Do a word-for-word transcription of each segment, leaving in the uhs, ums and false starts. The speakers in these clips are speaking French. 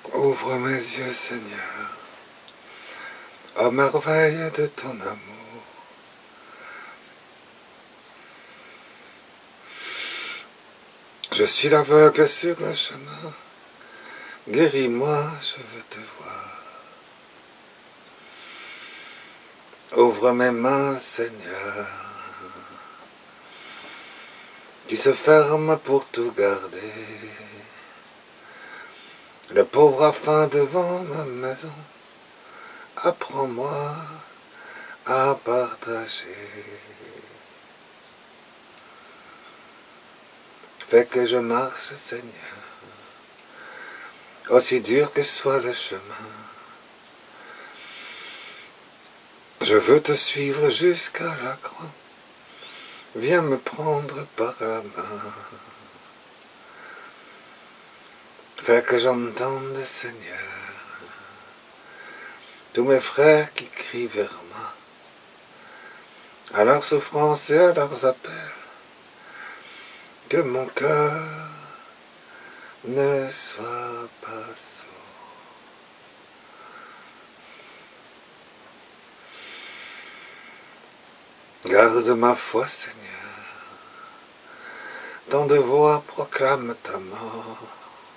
Ouvre mes yeux, Seigneur, ô merveille de ton amour. Je suis l'aveugle sur le chemin, guéris-moi, je veux te voir. Ouvre mes mains, Seigneur, qui se ferment pour tout garder. Le pauvre a faim devant ma maison, apprends-moi à partager. Fais que je marche, Seigneur, aussi dur que soit le chemin. Je veux te suivre jusqu'à la croix. Viens me prendre par la main. Fais que j'entende, Seigneur, tous mes frères qui crient vers moi, à leur souffrance et à leurs appels, que mon cœur ne soit pas sourd. Garde ma foi, Seigneur, tant de voix proclament ta mort.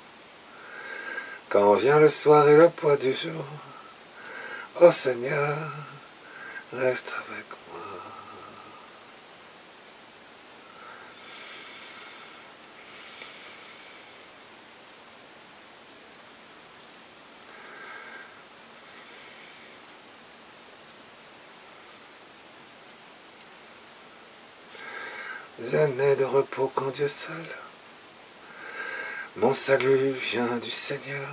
Quand vient le soir et le poids du jour, ô Seigneur, reste avec moi. Je n'ai de repos qu'en Dieu seul. Mon salut vient du Seigneur.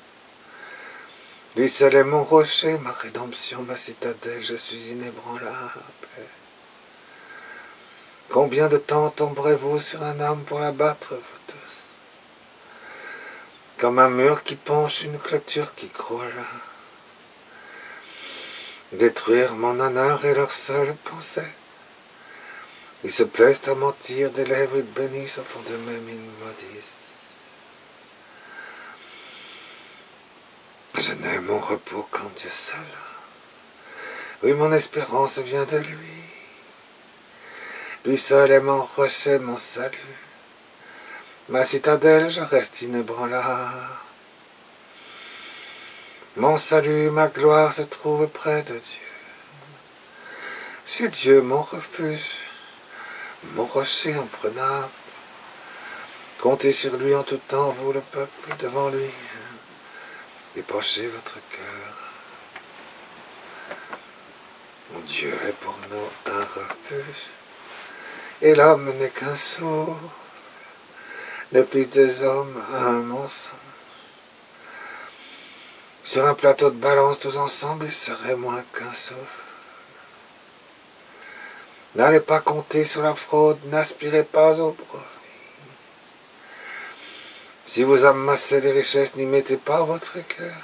Lui seul est mon rocher, ma rédemption, ma citadelle, je suis inébranlable. Combien de temps tomberez-vous sur un homme pour l'abattre, vous tous? Comme un mur qui penche, une clôture qui croule. Détruire mon honneur est leur seule pensée. Ils se plaisent à mentir, des lèvres ils bénissent, au fond d'eux-mêmes ils maudissent. Je n'ai mon repos qu'en Dieu seul. Oui, mon espérance vient de lui. Lui seul est mon rocher, mon salut. Ma citadelle, je reste inébranlable. Mon salut, ma gloire se trouve près de Dieu. C'est Dieu mon refuge, mon rocher imprenable. Comptez sur lui en tout temps, vous le peuple, devant lui. Épanchez votre cœur. Mon Dieu est pour nous un refuge, et l'homme n'est qu'un sourd. Le fils des hommes a un mensonge. Sur un plateau de balance, tous ensemble, ils seraient moins qu'un souffle. N'allez pas compter sur la fraude, n'aspirez pas au profit. Si vous amassez des richesses, n'y mettez pas votre cœur.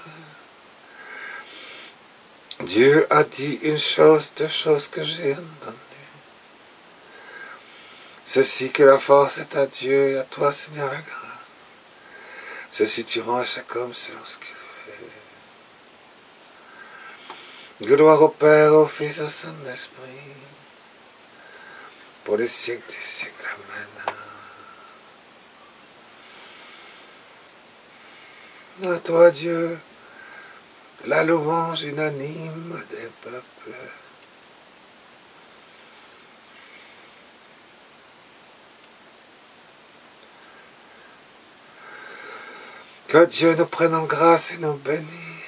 Dieu a dit une chose, deux choses que j'ai entendues. Ceci que la force est à Dieu et à toi, Seigneur, la grâce. Ceci tu rends à chaque homme selon ce qu'il fait. Gloire au Père, au Fils, au Saint-Esprit, pour les siècles des siècles. Amen. À toi, Dieu, la louange unanime des peuples. Que Dieu nous prenne en grâce et nous bénisse.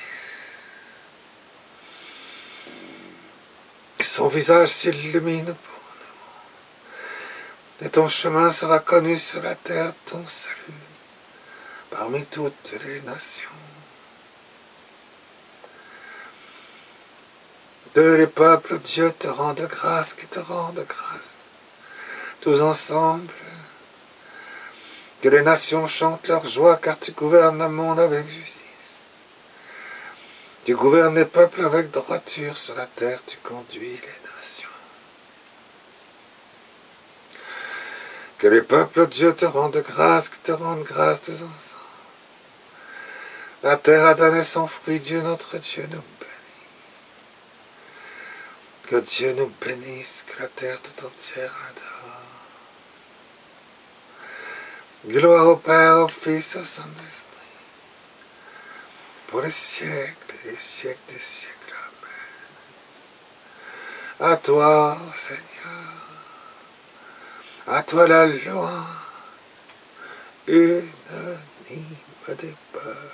Que son visage s'illumine pour nous. Et ton chemin sera connu sur la terre, ton salut, parmi toutes les nations. De les peuples, Dieu te rende grâce, qui te rende grâce. Tous ensemble, que les nations chantent leur joie, car tu gouvernes le monde avec justice. Tu gouvernes les peuples avec droiture, sur la terre tu conduis les nations. Que les peuples, Dieu te rende grâce, qui te rende grâce tous ensemble. La terre a donné son fruit, Dieu notre Dieu nous bénit. Que Dieu nous bénisse, que la terre tout entière l'adore. Gloire au Père, au Fils, au Saint-Esprit, pour les siècles et les siècles des siècles. Amen. À toi, Seigneur, à toi la loi, unanime des peuples.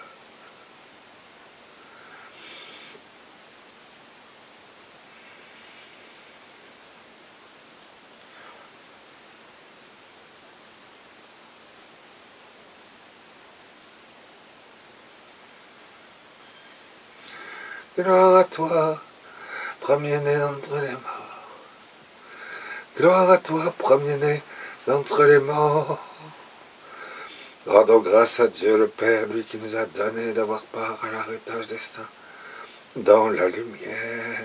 Gloire à toi, premier-né d'entre les morts. Gloire à toi, premier-né d'entre les morts. Rendons grâce à Dieu le Père, lui qui nous a donné d'avoir part à l'héritage des saints dans la lumière.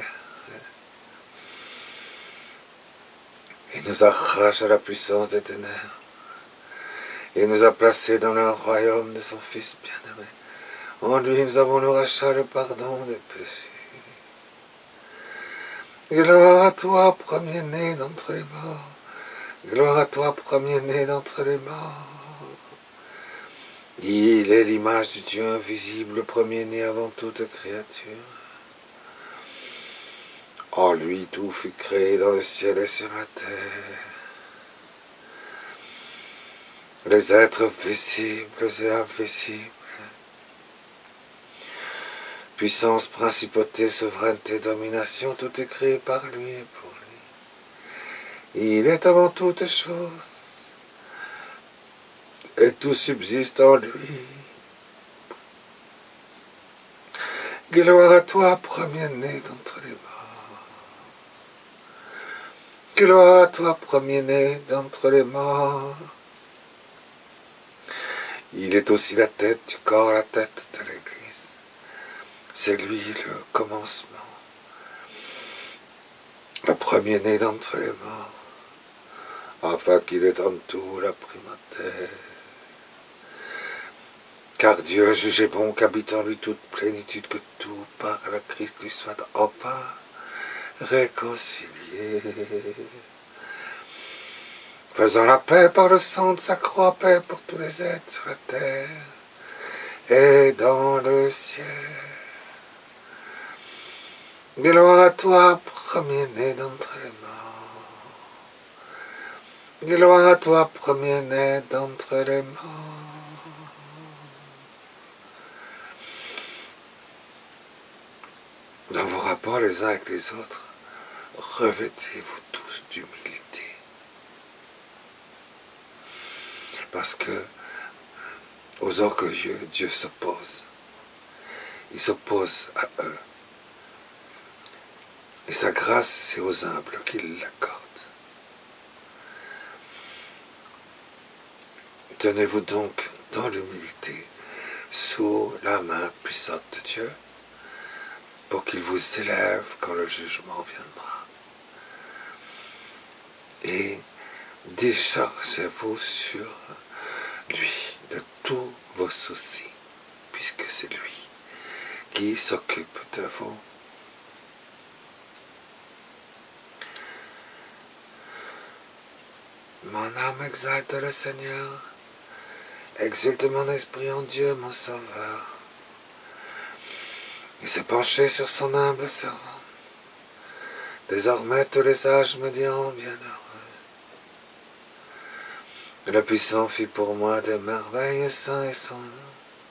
Il nous arrache à la puissance des ténèbres. Il nous a placés dans le royaume de son Fils bien-aimé. En lui, nous avons le rachat, le pardon des péchés. Gloire à toi, premier-né d'entre les morts. Gloire à toi, premier-né d'entre les morts. Il est l'image du Dieu invisible, le premier-né avant toute créature. En lui, tout fut créé dans le ciel et sur la terre. Les êtres visibles et invisibles. Puissance, principauté, souveraineté, domination, tout est créé par lui et pour lui. Il est avant toutes choses, et tout subsiste en lui. Gloire à toi, premier-né d'entre les morts. Gloire à toi, premier-né d'entre les morts. Il est aussi la tête du corps, la tête de l'Église. C'est lui le commencement, le premier-né d'entre les morts, afin qu'il ait en tout la primauté. Car Dieu a jugé bon qu'habite en lui toute plénitude, que tout par le Christ lui soit enfin réconcilié. Faisant la paix par le sang de sa croix, paix pour tous les êtres sur la terre et dans le ciel. Gloire à toi, premier-né d'entre les morts. Gloire à toi, premier-né d'entre les morts. Dans vos rapports les uns avec les autres, revêtez-vous tous d'humilité. Parce que aux orgueilleux, Dieu s'oppose. Il s'oppose à eux. Et sa grâce, c'est aux humbles qu'il l'accorde. Tenez-vous donc dans l'humilité sous la main puissante de Dieu pour qu'il vous élève quand le jugement viendra. Et déchargez-vous sur lui de tous vos soucis, puisque c'est lui qui s'occupe de vous. Mon âme exalte le Seigneur, exulte mon esprit en Dieu, mon Sauveur. Il s'est penché sur son humble servante. Désormais tous les sages me diront bienheureux. Le puissant fit pour moi des merveilles, saint et son nom.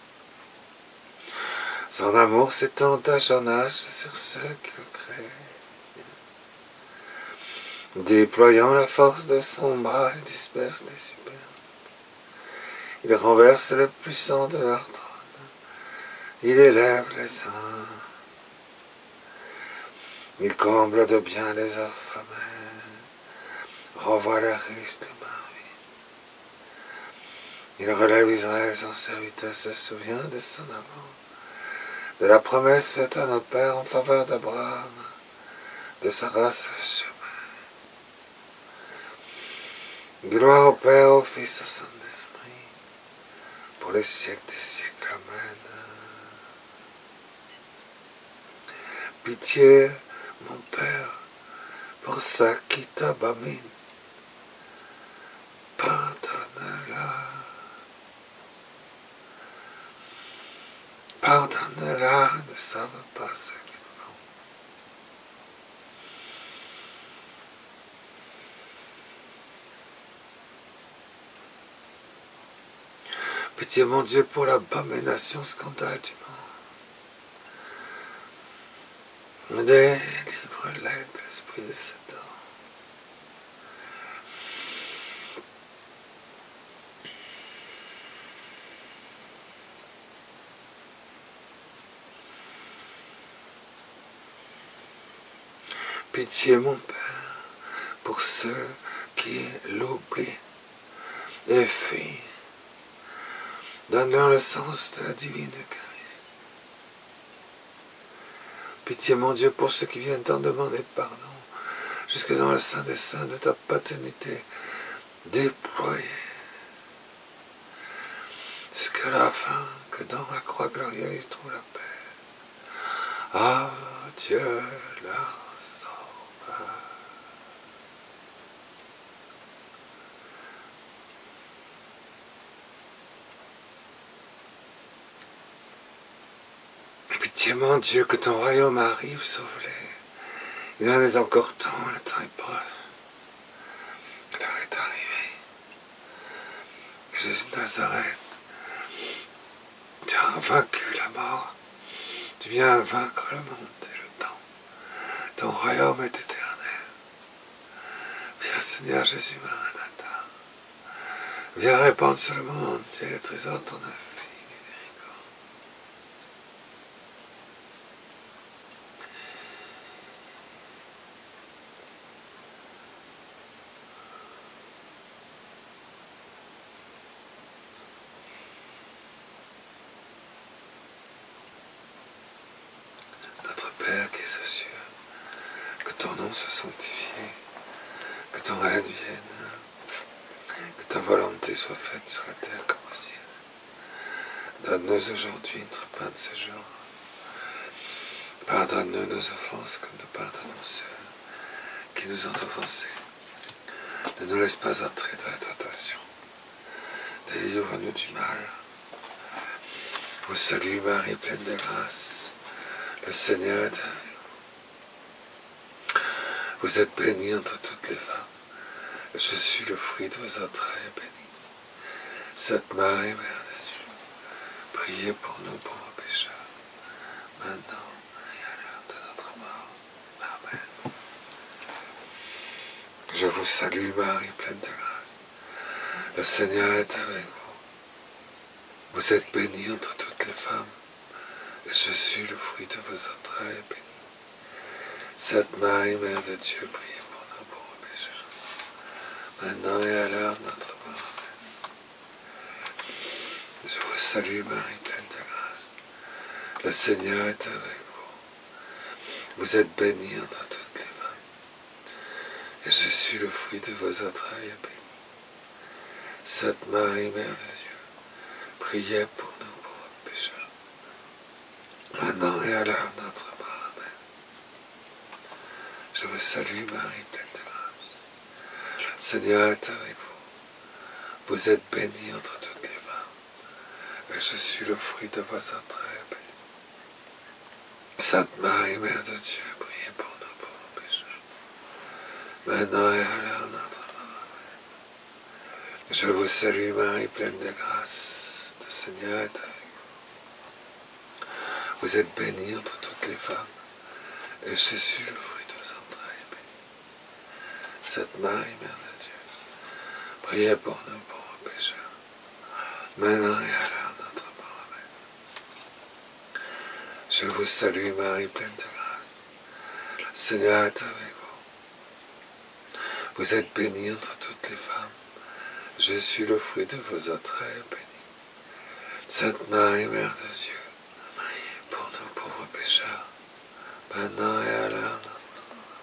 Son amour s'étend d'âge en âge sur ceux qui le créent. Déployant la force de son bras, il disperse les superbes. Il renverse les puissants de leur trône. Il élève les saints. Il comble de bien les affamés. Renvoie les riches de ma vie. Il relève Israël, son serviteur, se souvient de son amour, de la promesse faite à nos pères en faveur d'Abraham, de sa race chemin. Gloire au Père, au Fils, au Saint-Esprit, pour les siècles des siècles. Amen. Pitié, mon Père, pour ceux qui t'abominent. Pardonne-la. Pardonne-la, ne savent pas ce qu'ils font. Pitié, mon Dieu, pour l'abomination scandale du monde. Délivre-les de l'esprit de Satan. Pitié, mon Père, pour ceux qui l'oublient et fuient. Donne-leur le sens de la divine Eucharistie. Pitié, mon Dieu, pour ceux qui viennent t'en demander pardon, jusque dans le sein des saints de ta paternité déployée, jusqu'à la fin, que dans la croix glorieuse ils trouvent la paix. Ah, Dieu leur sauveur. Pitié, mon Dieu, que ton royaume arrive, sauve-les. Il en est encore temps, le temps est proche. L'heure est arrivée. Jésus de Nazareth, tu as vaincu la mort. Tu viens vaincre le monde et le temps. Ton royaume est éternel. Viens, Seigneur Jésus Maranatha. Viens répandre sur le monde entier le trésor de ton infinie miséricorde. Notre Père qui es aux cieux, que ton nom soit sanctifié, que ton règne vienne, que ta volonté soit faite sur la terre comme au ciel. Donne-nous aujourd'hui notre pain de ce jour. Pardonne-nous nos offenses comme nous pardonnons ceux qui nous ont offensés. Ne nous laisse pas entrer dans la tentation. Délivre-nous du mal. Vous salue Marie, pleine de grâce. Le Seigneur est avec vous. Vous êtes bénie entre toutes les femmes. Je suis le fruit de vos entrailles béni. Sainte Marie, Mère de Dieu, priez pour nous pauvres pécheurs, maintenant et à l'heure de notre mort. Amen. Je vous salue Marie, pleine de grâce. Le Seigneur est avec vous. Vous êtes bénie entre toutes les femmes, et je suis le fruit de vos entrailles béni. Sainte Marie, Mère de Dieu, priez pour nous pauvres pécheurs, maintenant et à l'heure de notre mort. Amen. Je vous salue Marie, pleine de grâce. Le Seigneur est avec vous. Vous êtes bénie entre toutes les femmes, et je suis le fruit de vos entrailles béni. Sainte Marie, Mère de Dieu, priez pour nous pauvres pécheurs, maintenant et à l'heure de notre mort. Amen. Je vous salue Marie, pleine de grâce. Le Seigneur est avec vous. Vous êtes bénie entre toutes les femmes, et je suis le fruit de vos entrailles béni. Sainte Marie, Mère de Dieu, priez pour nous pauvres pécheurs, maintenant et à l'heure de notre mort. Amen. Je vous salue Marie, pleine de grâce. Le Seigneur est avec vous. Vous êtes bénie entre toutes les femmes, et je suis le fruit de vos entrailles béni. Sainte Marie, Mère de Dieu, priez pour nous pauvres pécheurs, maintenant et à l'heure de notre mort. Amen. Je vous salue Marie, pleine de grâce. Le Seigneur est avec vous. Vous êtes bénie entre toutes les femmes. Je suis le fruit de vos entrailles béni. Sainte Marie, Mère de Dieu, priez pour nous pauvres pécheurs, maintenant et à l'heure de notre mort.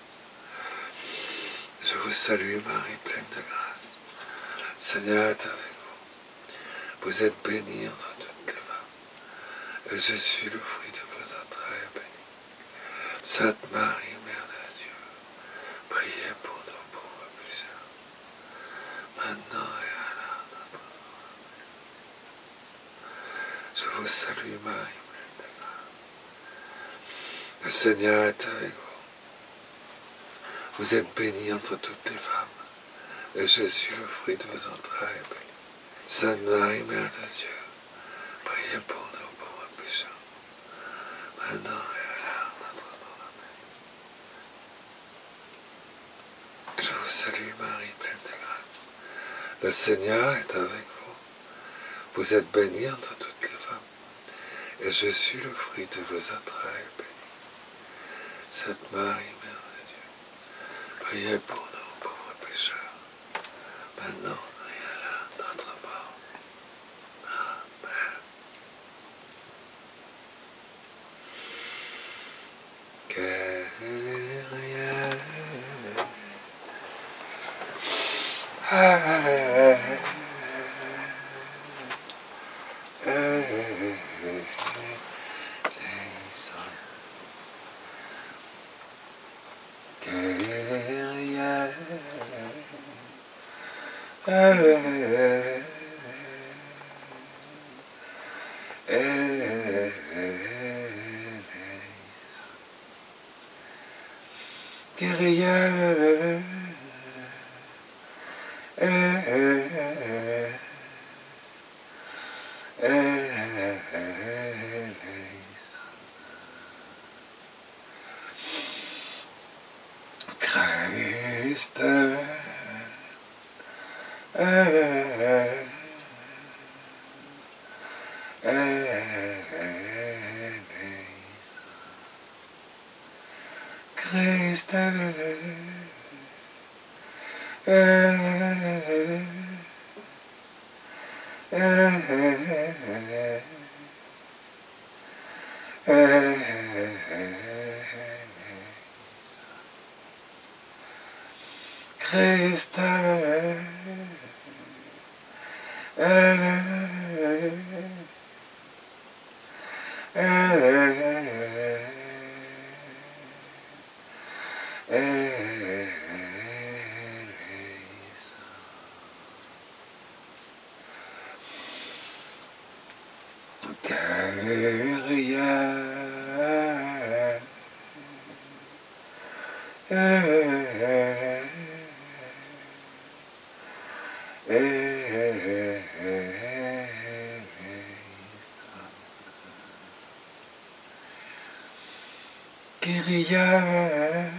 Je vous salue Marie, pleine de grâce. Le Seigneur est avec vous. Vous êtes bénie entre toutes les femmes, et je suis le fruit de vos entrailles béni. Sainte Marie, Mère de Dieu, priez pour nos pauvres pécheurs, maintenant et à l'heure de notre mort. Je vous salue Marie, pleine de grâce. Le Seigneur est avec vous. Vous êtes bénie entre toutes les femmes, et Jésus, le fruit de vos entrailles, est béni. Sainte Marie, Mère de Dieu, priez pour nos pauvres pécheurs, maintenant et à l'heure de notre mort. Amen. Je vous salue Marie, pleine de grâce. Le Seigneur est avec vous. Vous êtes bénie entre toutes les femmes, et Jésus, le fruit de vos entrailles, est béni. Sainte Marie, Mère de Dieu, priez pour nos pauvres pécheurs, maintenant et à l'heure de notre mort. Amen. Guerrière, guerrière, Christ, Christ, Christ, guerrière, guerrière,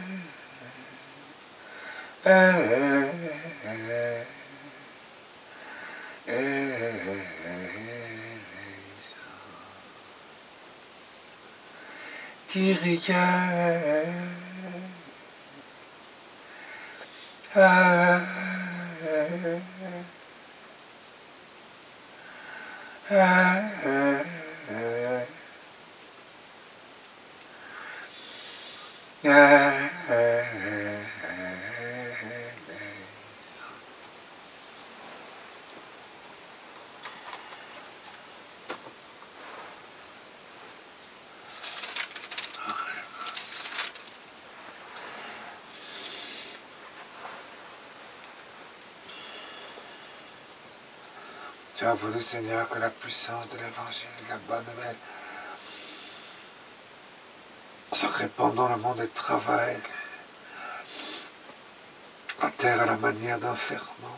Tu as voulu, Seigneur, que la puissance de l'Évangile, la bonne nouvelle, se répande dans le monde du travail, la terre à la manière d'un ferment.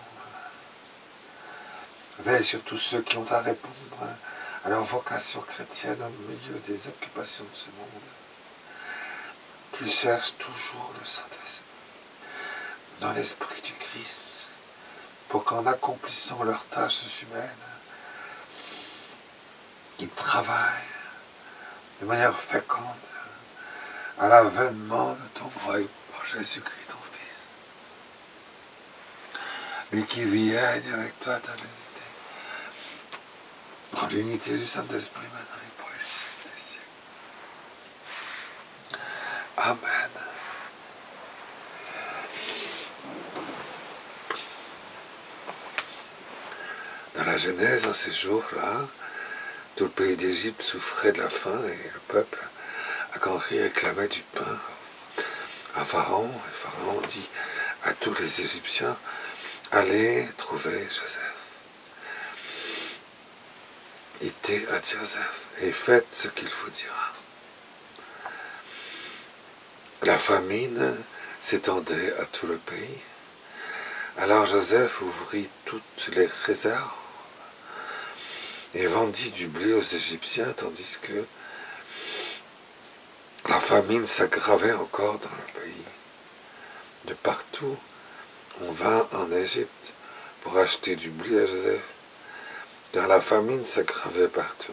Veille sur tous ceux qui ont à répondre à leur vocation chrétienne au milieu des occupations de ce monde, qu'ils cherchent toujours le Saint-Esprit dans l'esprit du Christ, pour qu'en accomplissant leurs tâches humaines, ils travaillent de manière féconde à l'avènement de ton royaume par Jésus-Christ, ton Fils. Lui qui vit avec toi dans l'unité, dans l'unité du Saint-Esprit maintenant et pour les siècles des siècles. Amen. Dans la Genèse, en ces jours-là, tout le pays d'Égypte souffrait de la faim et le peuple quand il réclamait du pain à Pharaon, et Pharaon dit à tous les Égyptiens, allez trouver Joseph. Ité à Joseph, et faites ce qu'il vous dira. La famine s'étendait à tout le pays. Alors Joseph ouvrit toutes les réserves et vendit du blé aux Égyptiens, tandis que la famine s'aggravait encore dans le pays. De partout, on vint en Égypte pour acheter du blé à Joseph, car la famine s'aggravait partout.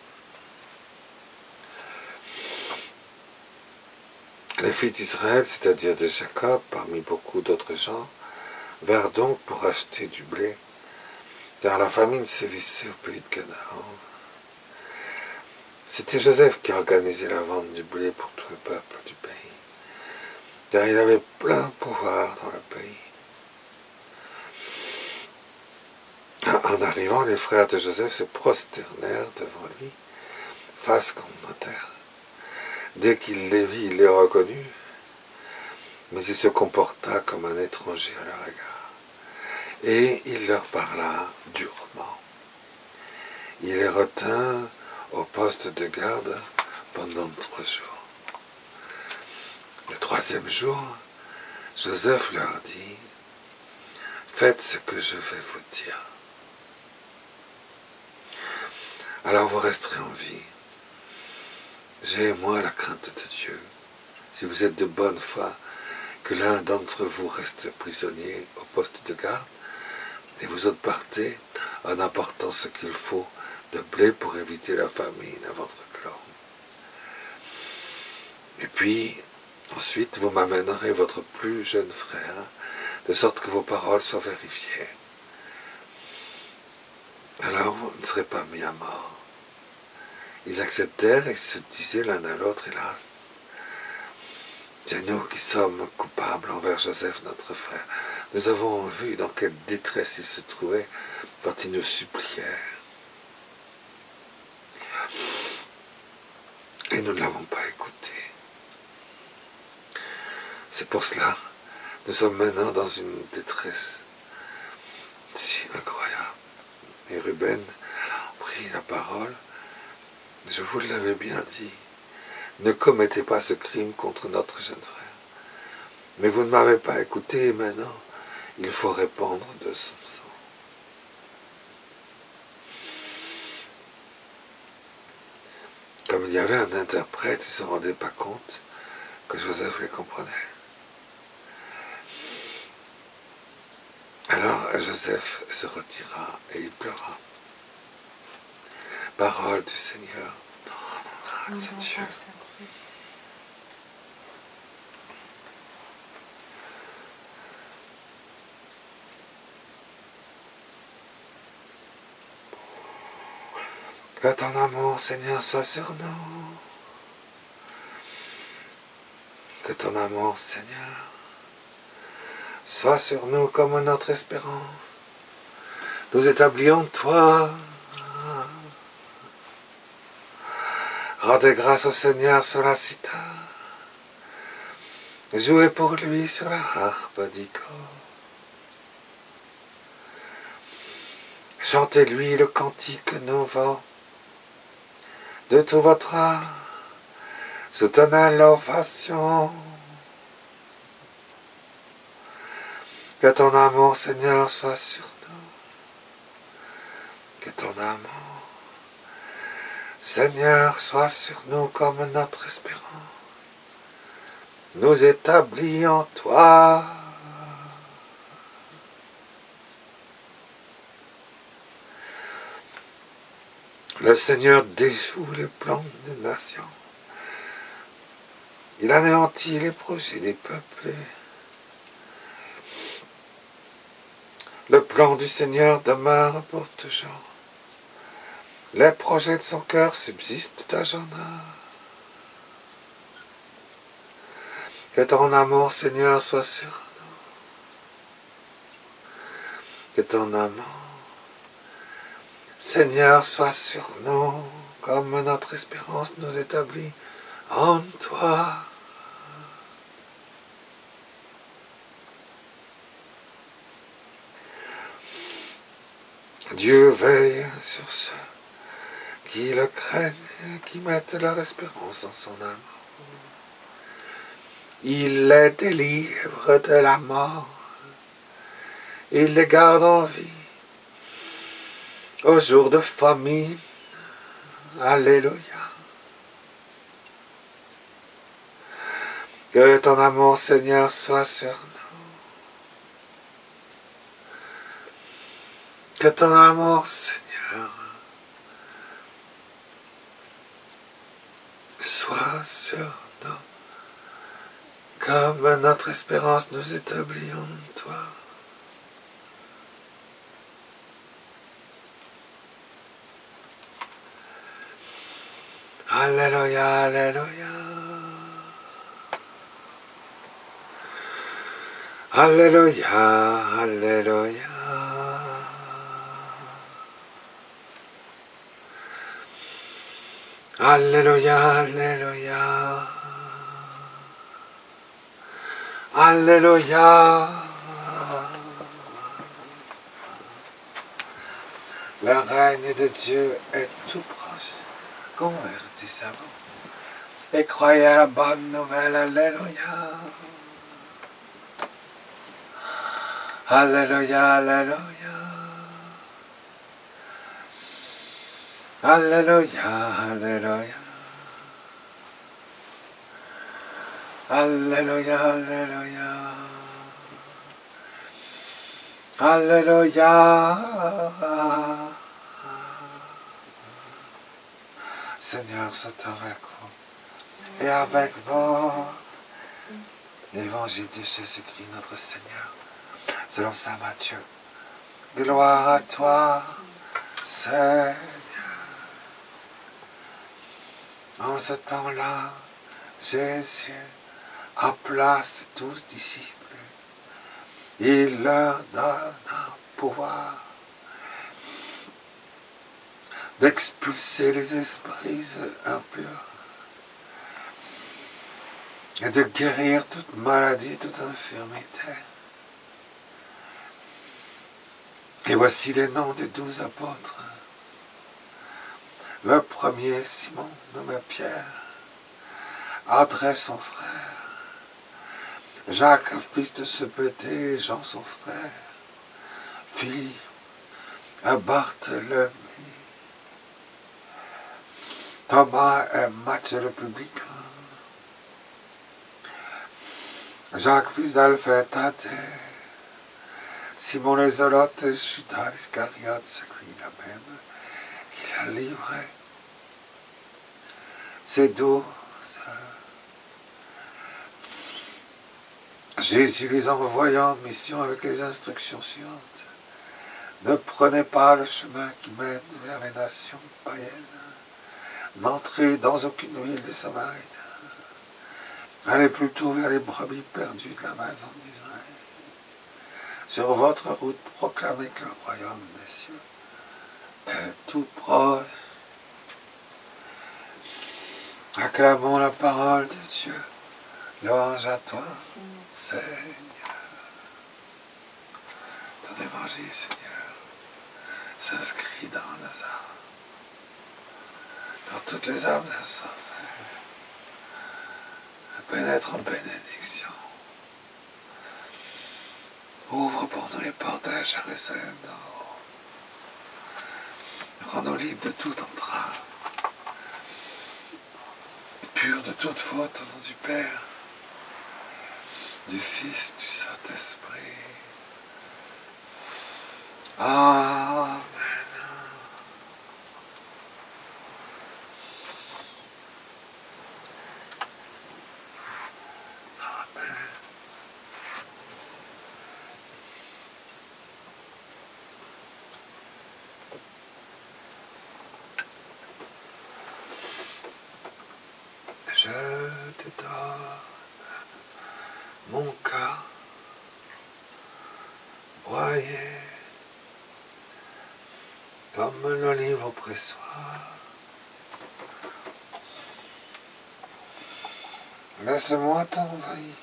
Les fils d'Israël, c'est-à-dire de Jacob, parmi beaucoup d'autres gens, vinrent donc pour acheter du blé, car la famine sévissait au pays de Canaan. C'était Joseph qui organisait la vente du blé pour tout le peuple du pays, car il avait plein de pouvoir dans le pays. En arrivant, les frères de Joseph se prosternèrent devant lui, face contre terre. Dès qu'il les vit, il les reconnut, mais il se comporta comme un étranger à leur égard. Et il leur parla durement. Il les retint au poste de garde pendant trois jours. Le troisième jour, Joseph leur dit, « Faites ce que je vais vous dire. Alors vous resterez en vie. J'ai, moi, la crainte de Dieu. Si vous êtes de bonne foi, que l'un d'entre vous reste prisonnier au poste de garde, et vous autres partez en apportant ce qu'il faut de blé pour éviter la famine à votre clan. Et puis, ensuite, vous m'amènerez votre plus jeune frère, de sorte que vos paroles soient vérifiées. Alors vous ne serez pas mis à mort. » Ils acceptèrent et se disaient l'un à l'autre, hélas, c'est nous qui sommes coupables envers Joseph, notre frère. Nous avons vu dans quelle détresse il se trouvait quand il nous suppliait. Et nous ne l'avons pas écouté. C'est pour cela que nous sommes maintenant dans une détresse si incroyable. Et Ruben prit la parole. Je vous l'avais bien dit. Ne commettez pas ce crime contre notre jeune frère. Mais vous ne m'avez pas écouté et maintenant, il faut répandre de son sang. Comme il y avait un interprète, ils ne se rendaient pas compte que Joseph les comprenait. Alors Joseph se retira et il pleura. Parole du Seigneur. Non, non, c'est Dieu. Que ton amour, Seigneur, soit sur nous. Que ton amour, Seigneur, soit sur nous comme notre espérance. Nous établions toi. Rendez grâce au Seigneur sur la cithare. Jouez pour lui sur la harpe d'Icor. Chantez-lui le cantique nouveau de tout votre art. Soutenez l'ovation. Que ton amour, Seigneur, soit sur nous. Que ton amour, Seigneur, soit sur nous comme notre espérance. Nous établis en toi. Le Seigneur déjoue les plans des nations. Il anéantit les projets des peuples. Le plan du Seigneur demeure pour toujours. Les projets de son cœur subsistent à jamais. Que ton amour, Seigneur, soit sur nous. Que ton amour, Seigneur, soit sur nous, comme notre espérance nous établit en toi. Dieu veille sur ceux qui le craignent, qui mettent leur espérance en son amour. Il les délivre de la mort, il les garde en vie au jour de famine. Alléluia. Que ton amour, Seigneur, soit sur nous. Que ton amour, Seigneur, soit sur nous. Comme notre espérance nous établit en toi. Alléluia, alléluia. Alléluia, alléluia. Alléluia, alléluia. Alléluia. Le règne de Dieu est tout proche. Convertissez-vous et croyez à la bonne nouvelle. Alléluia. Alléluia, alléluia. Alléluia, alléluia. Alléluia, alléluia. Alléluia. Seigneur, c'est avec vous et avec vous. L'évangile de Jésus-Christ, notre Seigneur, selon saint Matthieu. Gloire à toi, Seigneur. En ce temps-là, Jésus appela ses douze disciples. Il leur donna pouvoir d'expulser les esprits impurs et de guérir toute maladie, toute infirmité. Et voici les noms des douze apôtres. Le premier, Simon, nommé Pierre, André son frère, Jacques, fils de Zébédée, Jean son frère, Philippe, Barthélemy, Thomas et Matthieu le publicain, Jacques fils d'Alphée, Thaddée, Simon le Zélote et Judas Iscariote, celui-là même qui l'a livré. Ces douze, Jésus les envoyant en mission avec les instructions suivantes. Ne prenez pas le chemin qui mène vers les nations païennes. N'entrez dans aucune ville des Samaritains. Allez plutôt vers les brebis perdues de la maison d'Israël. Sur votre route, proclamez que le royaume des cieux est tout proche. Acclamons la parole de Dieu. Louange à toi, Seigneur. Ton évangile, Seigneur, s'inscrit dans nos âmes, dans toutes les âmes assoiffées, pénètre en bénédiction. Ouvre pour nous les portes de la Jérusalem d'en haut. Rends-nous libres de toute entrave, purs de toute faute au nom du Père, du Fils, du Saint-Esprit. Amen. Amen. Je te donne mon cœur broyé comme l'olive au pressoir. Laisse-moi t'envahir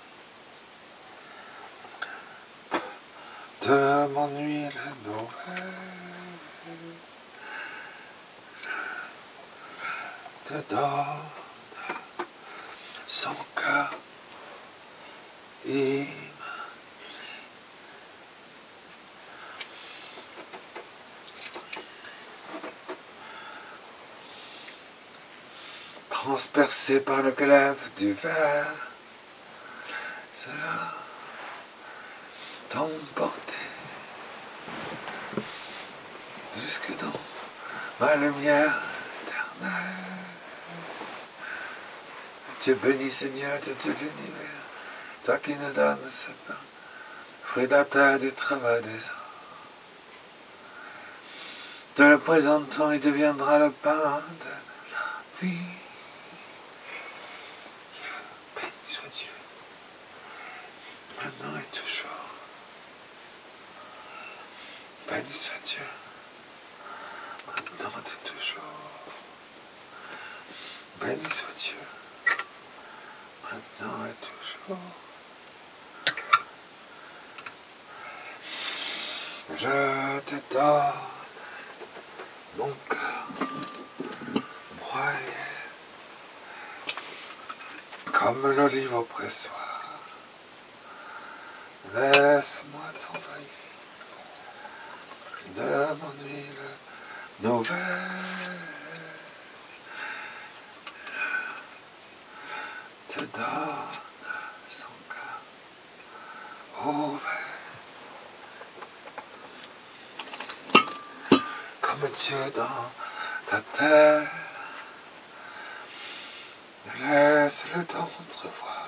de mon huile nouvelle, te donne son cœur immaculé. Transpercé par le glaive du verre, cela t'emporter jusque dans ma lumière éternelle. Dieu béni Seigneur de tout l'univers, toi qui nous donnes ce pain, fruit de la terre du travail des hommes. Te le présentons, il deviendra le pain de la vie. Béni soit Dieu, maintenant et toujours. Béni soit Dieu, maintenant et toujours. Béni soit Dieu, maintenant et toujours. Je te donne mon cœur broyé comme l'olive au pressoir. Laisse-moi t'envahir de mon huile nouvelle. Te donne son cœur ouvert. Comme Dieu dans ta terre, laisse le temps entrevoir,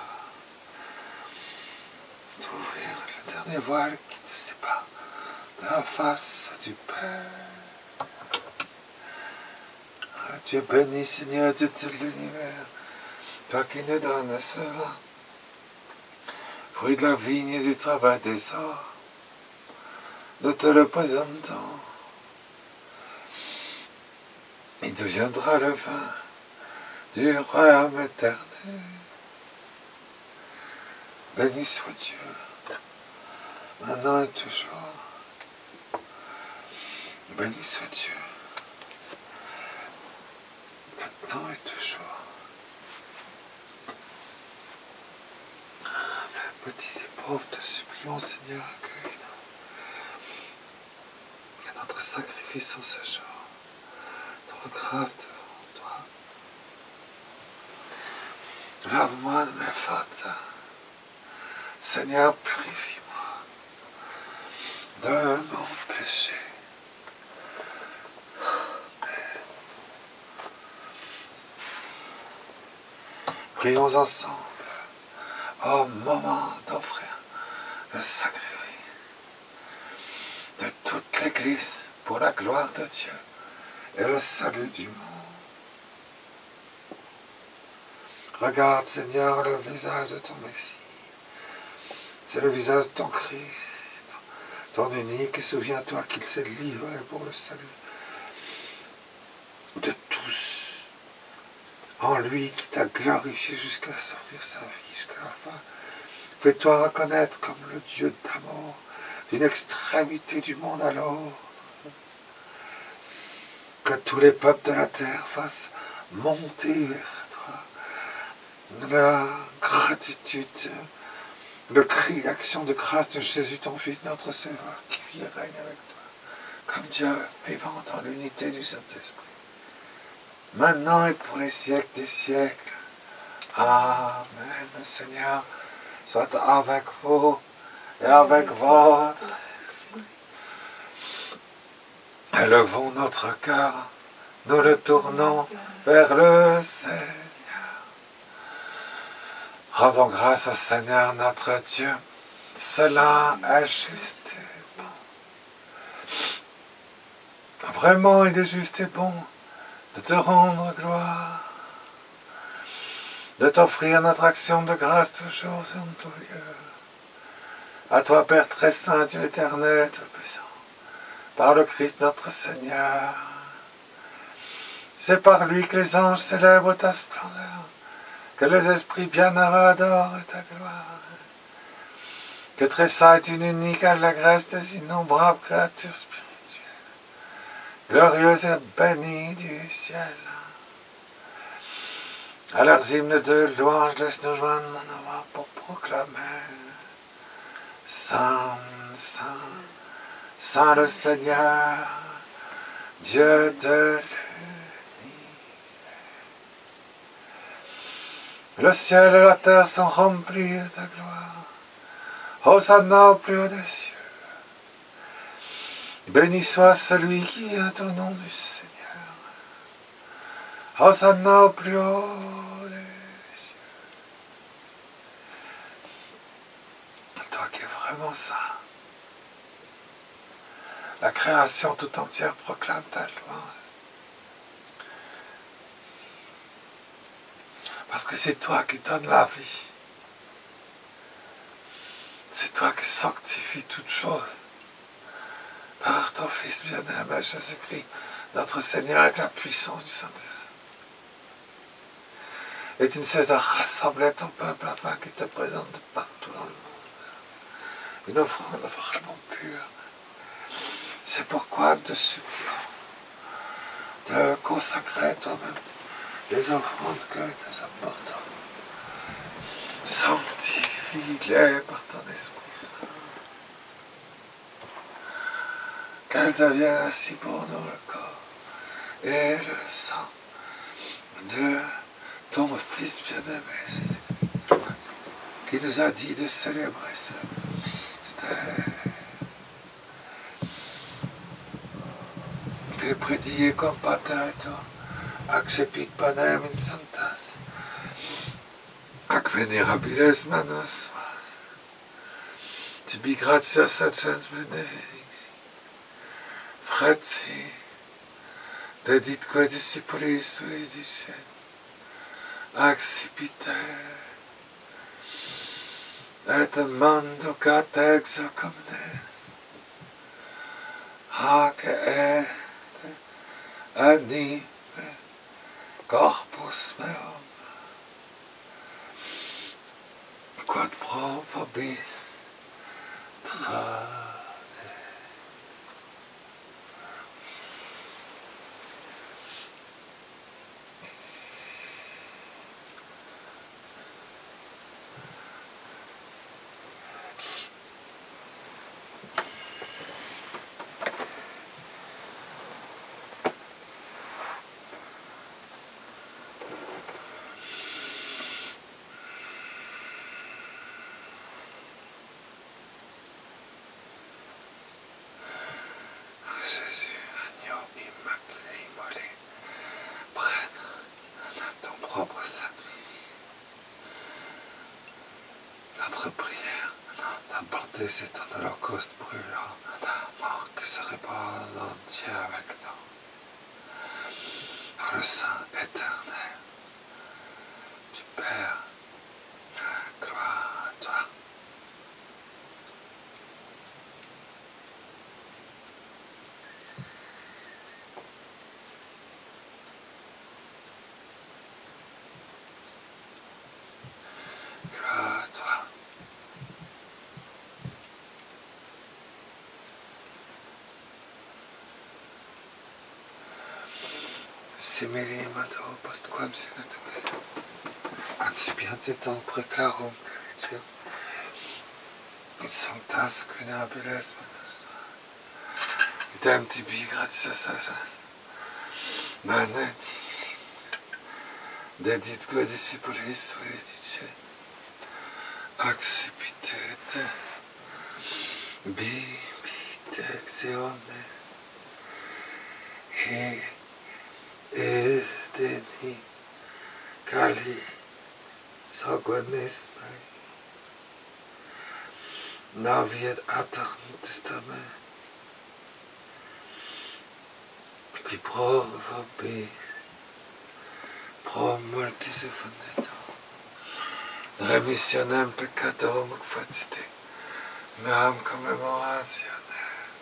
d'ouvrir le dernier voile qui te sépare de la face du Père. Dieu béni Seigneur de tout l'univers, toi qui nous donnes ce vin, fruit de la vigne et du travail des hommes, nous te le présentons. Il deviendra le vin du royaume éternel. Béni soit Dieu, maintenant et toujours. Béni soit Dieu, maintenant et toujours. Les petits et pauvres, te supplions, Seigneur, accueille-nous. Et notre sacrifice en ce jour, notre grâce devant toi. Lave-moi de mes fautes. Seigneur, purifie-moi de mon péché. Prions ensemble au moment d'offrir le sacrifice de toute l'Église pour la gloire de Dieu et le salut du monde. Regarde, Seigneur, le visage de ton Messie. C'est le visage de ton Christ, ton unique, et souviens-toi qu'il s'est livré pour le salut de tous. En lui qui t'a glorifié jusqu'à s'offrir sa vie, jusqu'à la fin. Fais-toi reconnaître comme le Dieu d'amour, d'une extrémité du monde à l'autre. Que tous les peuples de la terre fassent monter vers toi la gratitude, le cri, l'action de grâce de Jésus, ton Fils, notre Sauveur, qui vit et règne avec toi, comme Dieu vivant dans l'unité du Saint-Esprit, maintenant et pour les siècles des siècles. Amen. Seigneur, soit avec vous et avec votre esprit. Élevons notre cœur, nous le tournons vers le Seigneur. Rendons grâce au Seigneur notre Dieu. Cela est juste et bon. Vraiment, il est juste et bon de te rendre gloire, de t'offrir notre action de grâce toujours en tout lieu. À toi, Père très saint, Dieu éternel, tout puissant, par le Christ notre Seigneur. C'est par lui que les anges célèbrent ta splendeur que les esprits bienheureux adorent ta gloire, que tressaille une unique allégresse des innombrables créatures spirituelles, glorieuses et bénies du ciel. À leurs hymnes de louange, laisse-nous joindre mon voix pour proclamer Saint, Saint, Saint le Seigneur, Dieu de l'univers. Le ciel et la terre sont remplis de ta gloire. Hosanna au plus haut des cieux. Béni soit celui qui vient au nom du Seigneur. Hosanna au plus haut des cieux. Toi qui es vraiment saint. La création tout entière proclame ta louange. Parce que c'est toi qui donnes la vie. C'est toi qui sanctifies toutes choses. Par ton Fils bien-aimé Jésus-Christ, notre Seigneur, avec la puissance du Saint-Esprit. Et tu ne cesses de rassembler ton peuple afin qu'il te présente de partout dans le monde une offrande vraiment pure. C'est pourquoi nous te supplions de consacrer toi-même les offrandes que nous apportons. Sanctifie-les par ton Esprit Saint. Qu'elles deviennent ainsi pour nous le corps et le sang de ton Fils bien-aimé Jésus, qui nous a dit de célébrer ce mystère. Que prédie comme pater et accepit panem in sanctas, ac venerabiles manus, tibi gratias accens benedicti, frati, deditque discipulis suis dice, accipite, et mando cat exo comnes, hac et anime corpus meum, quod pro vobis trade. Propre sacrifice. Notre prière d'apporter cet holocauste brûlant, mort qui se répand entier avec nous, par le sang éternel du Père. Gloire à toi. Gloire à toi. Simili mado postquam senatus, accipientitam precarum creditium, in sanctas venabiles manus, idem tibi gratias accens, benedicti, deditque discipulis sui dice, accipite, bibite exeone, he esteni cali sanguinis mei, naviet aeternus tame, qui pro vobis, pro mortis effunetur, remissionem peccatorum et facite, meam commemoratione,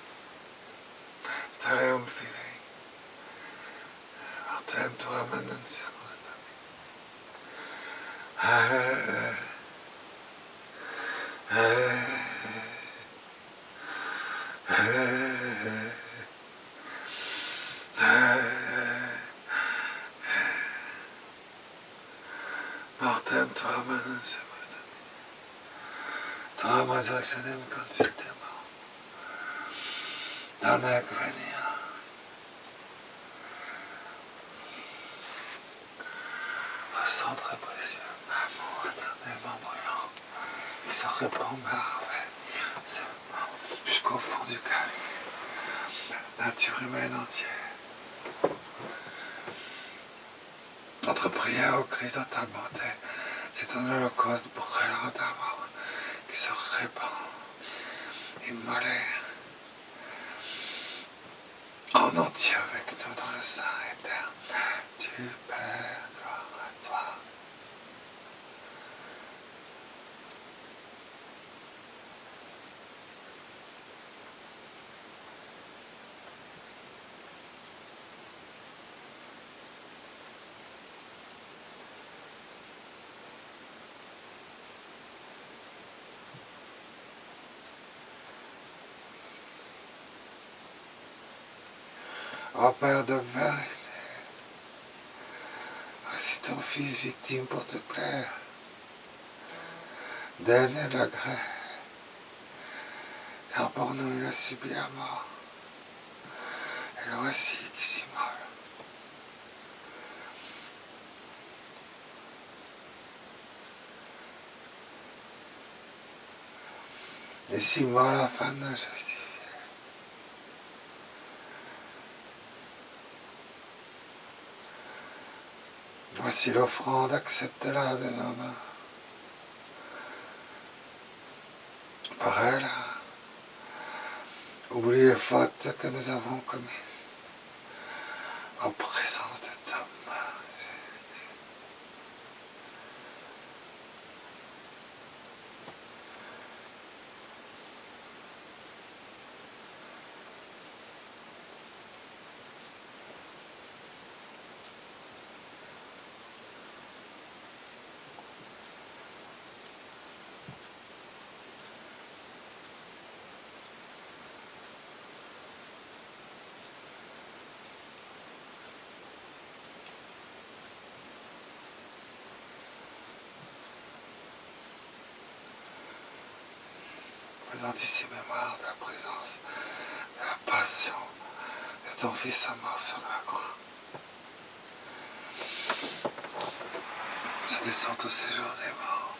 starium fidei, artem tuam annunciamus. Euh, euh, euh, euh, Martin, toi, maintenant, c'est toi, moi, je t'aime quand tu t'es mort. Dans la grenière. Sang très précieux, amour éternellement brûlant, il se répand merveille jusqu'au fond du cœur, nature humaine entière. Notre prière au Christ dans ta bonté, c'est un holocauste brûlant d'amour qui se répand, immolé en entier avec nous dans le sein éternel du Père, gloire à toi. Ô Père de vérité, voici ton Fils victime pour te plaire, d'aide et de gré, car pour nous il a subi la mort, et le voici qui s'immole. Et s'immole afin de nous justifier. Voici l'offrande, accepte-la de nos mains. Par elle, oublie les fautes que nous avons commises en présence de ta main. Présente ici mémoire de la présence, de la passion de ton Fils à mort sur la croix. Sa descente au séjour des morts.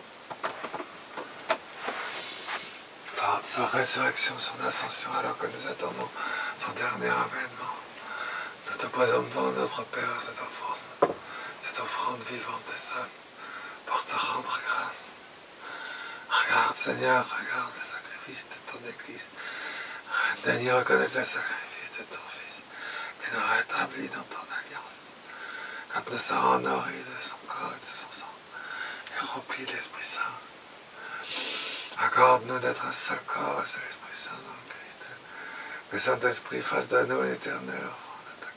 Par sa résurrection, son ascension, alors que nous attendons son dernier avènement. Nous te présentons notre Père cette offrande, cette offrande vivante et sainte, pour te rendre grâce. Regarde, Seigneur, regarde le sacrifice de ton Église. Daigne reconnaître le sacrifice de ton Fils, qui nous rétablit dans ton alliance. Quand nous serons nourris de son corps et de son sang, et remplis de l'Esprit Saint. Accorde-nous d'être un seul corps, un seul Esprit Saint dans le Christ. Que le Saint-Esprit fasse de nous une éternelle offrande de ta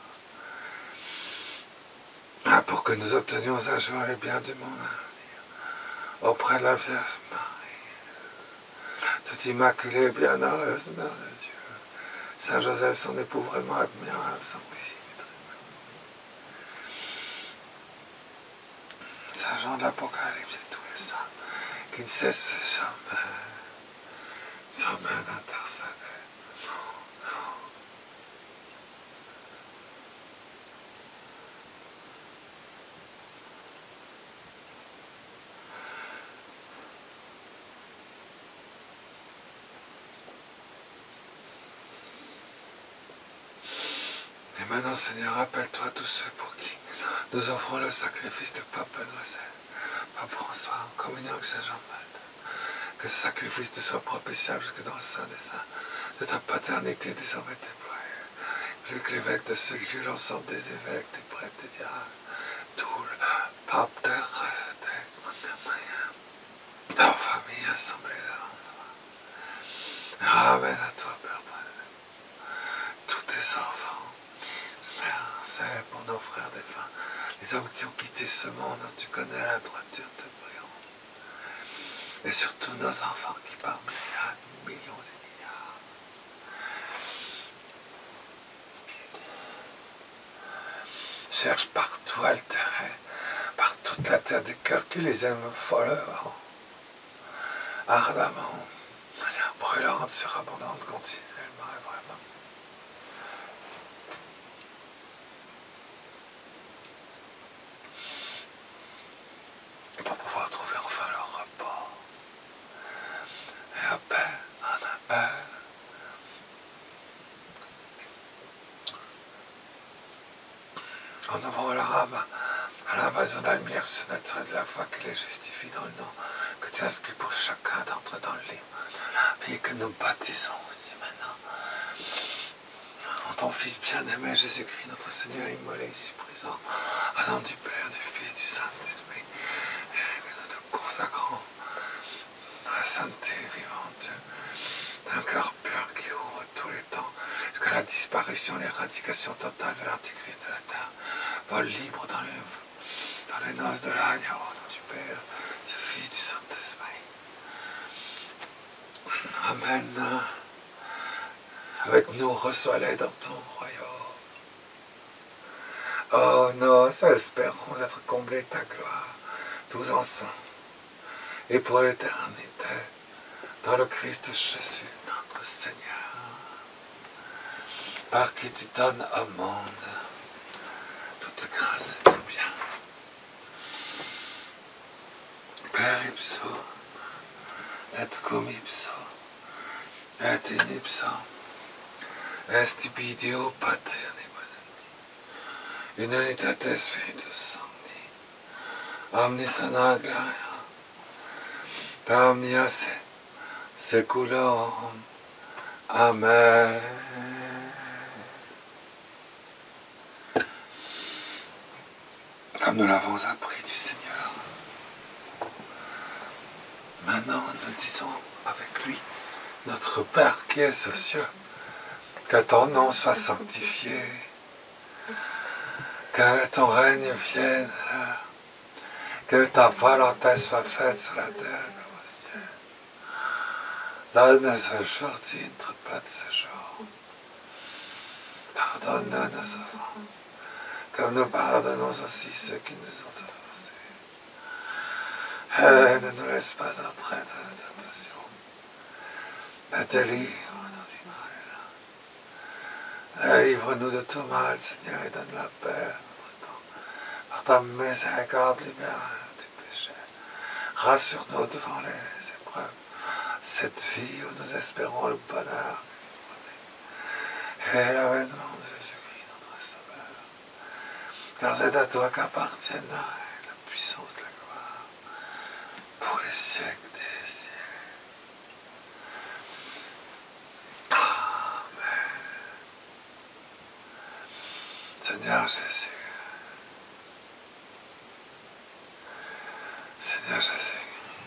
gloire. Ah, pour que nous obtenions un jour les biens du monde à venir, auprès de la Vierge Marie, toute immaculée et bienheureuse Mère de Dieu. Saint Joseph, son époux vraiment admirable, sanctifié. Saint Jean de l'Apocalypse et tous les saints, qui ne cessent jamais, jamais d'intercéder. Non, non. Et maintenant, Seigneur, rappelle-toi tous ceux pour qui nous offrons le sacrifice de Pape Benoît seize, Pape François, en communion avec Saint Jean-Baptiste. Que ce sacrifice te soit propitiable jusque dans le sein des saints, de ta paternité désormais déployée. Plus que l'évêque de ce lieu, l'ensemble des évêques, des prêtres, des diacres, tout le pape de rejeté, ta famille assemblée devant toi. Ramène à toi, Père tous tes enfants. Père, c'est pour nos frères défunts, les hommes qui ont quitté quitter ce monde où tu connais la droiture de brillant. Et surtout nos enfants qui par milliards, millions et milliards cherchent partout à altérer, par toute la terre des cœurs qui les aiment follement, ardemment, brûlante, surabondante, continuellement et vraiment. Pour pouvoir trouver enfin leur repos et la paix en appel. En ouvrant leur âme à l'invasion de la lumière surnaturelle de la foi qui les justifie dans le nom que tu as inscrit pour chacun d'entre eux dans le livre de la vie que nous baptisons aussi maintenant. En ton Fils bien-aimé Jésus-Christ, notre Seigneur immolé ici présent, au nom du Père, du Fils, du Saint-Esprit, et que nous te consacrons à la sainteté vivante d'un cœur pur qui ouvre tous les temps jusqu'à la disparition et l'éradication totale de l'Antichrist de la terre, vol libre dans les, dans les noces de l'agneau, au nom du Père, du Fils, du Saint-Esprit. Amen. Avec nous, reçois-les dans ton royaume. Oh, nous espérons être comblés de ta gloire, tous ensemble, et pour l'éternité, dans le Christ Jésus, notre Seigneur, par qui tu donnes au monde toute grâce et tout bien. Per ipso, et cum ipso, et in ipso, est Deo Pater in unitatis Spiritus Sancti, omnis ad gloria, per omnia seculorum. Amen. Comme nous l'avons appris du Seigneur, maintenant nous disons avec lui, notre Père qui es aux cieux, que ton nom soit sanctifié, que ton règne vienne, que ta volonté soit faite sur la terre comme au ciel. Donne-nous aujourd'hui notre pain de ce jour. Pardonne-nous nos offenses, comme nous pardonnons aussi ceux qui nous ont offensés. Et ne nous laisse pas entrer dans la tentation, mais délivre-nous du mal. Délivre-nous de tout mal, Seigneur, et donne la paix. Par ta miséricorde, libère-nous du péché. Rassure-nous devant les épreuves. Cette vie où nous espérons le bonheur et l'avènement de Jésus-Christ, notre Sauveur. Car c'est à toi qu'appartiennent la puissance de la gloire pour les siècles des siècles. Amen. Seigneur Jésus, Seigneur Jésus,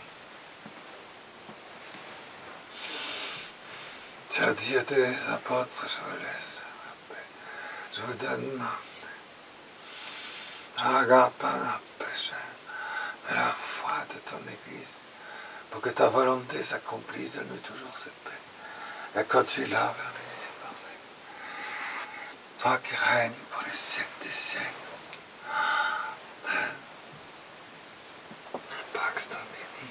tu as dit à tes apôtres, je vous laisse la paix, je vous donne ma paix. Ne regarde pas le péché, mais la foi de ton Église, pour que ta volonté s'accomplisse, donne-nous toujours cette paix, et conduis-la vers les vies parfaits. Toi qui règnes pour les siècles des siècles. Amen. Pax Domini,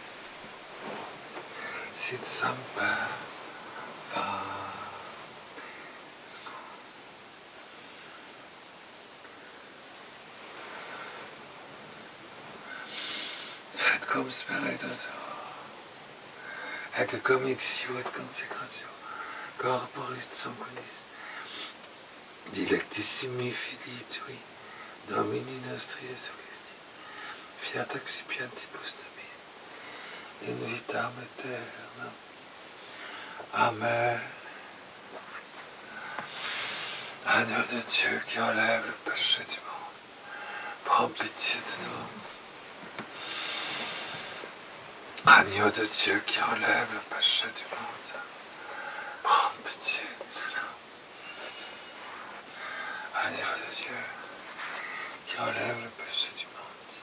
sit semper vobiscum. Et cum spiritus tuo, et cum ixio et consecratio corporis sanguinis, dilectissimi filii tui, Domini nostri Iesu Christi, fiat accipientibus Domini, in vitam aeternam. Amen. Agneau de Dieu qui enlève le péché du monde, prends pitié de nous. Agneau de Dieu qui enlève le péché du monde, prends pitié de nous. Agneau de Dieu qui enlève le péché du monde,